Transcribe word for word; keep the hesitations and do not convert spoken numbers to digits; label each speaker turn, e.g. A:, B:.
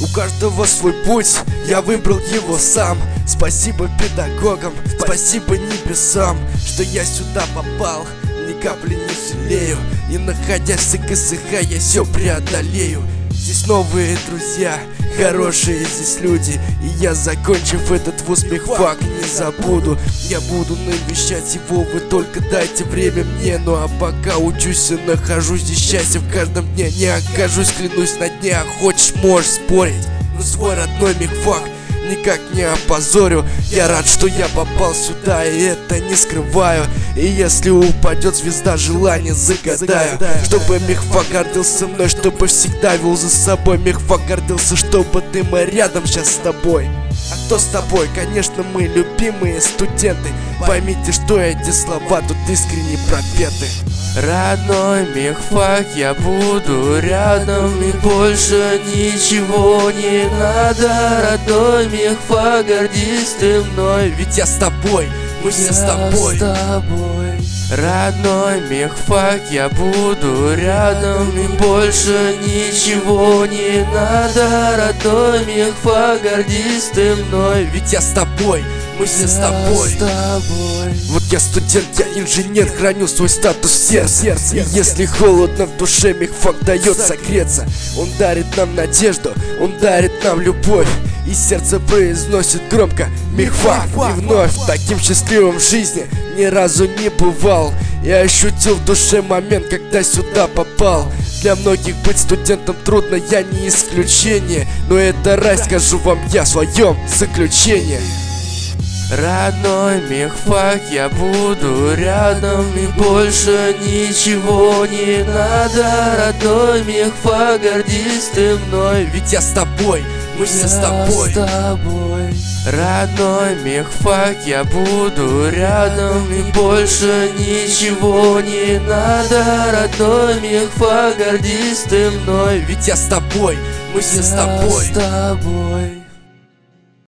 A: каждого свой путь, я выбрал его сам. Спасибо педагогам, спасибо небесам, что я сюда попал, ни капли не жалею. И находясь в КСХ, я все преодолею. Здесь новые друзья, хорошие здесь люди, и я, закончив этот вуз, мехфак не забуду. Я буду навещать его, вы только дайте время мне. Ну а пока учусь и нахожу здесь счастье в каждом дне. Не окажусь, клянусь на дне, а хочешь можешь спорить, но свой родной мехфак никак не опозорю. Я рад, что я попал сюда, и это не скрываю. И если упадет звезда, желание загадаю, чтобы мехфак гордился мной, чтобы всегда вел за собой. Мехфак гордился, чтобы ты мы рядом сейчас с тобой. А кто с тобой? Конечно, мы любимые студенты. Поймите, что эти слова тут искренне пропеты.
B: Родной мехфак, я буду рядом, и больше ничего не надо. Родной мехфак, гордись ты мной,
A: ведь я с тобой, мы все
B: я
A: с тобой.
B: с тобой. Родной мехфак, я буду рядом, и больше ничего не надо. Родной мехфак, гордись ты мной,
A: ведь я с тобой, мы все с
B: я
A: тобой.
B: с тобой.
A: Вот я студент, я инженер, храню свой статус в сердце. И если холодно в душе, мехфак дает согреться. Он дарит нам надежду, он дарит нам любовь, и сердце произносит громко: мехфак. И вновь таким счастливым в жизни ни разу не бывал. Я ощутил в душе момент, когда сюда попал. Для многих быть студентом трудно, я не исключение, но это рай, скажу вам я в своем заключении.
B: Родной мехфак, я буду рядом, и больше ничего не надо. Родной мехфак, гордись ты мной,
A: ведь я с тобой, мы все
B: я
A: с тобой.
B: с тобой. Родной мехфак, я буду рядом, и больше ничего не надо. Родной мехфак, гордись ты мной,
A: ведь я с тобой, мы все
B: я
A: с тобой.
B: с тобой.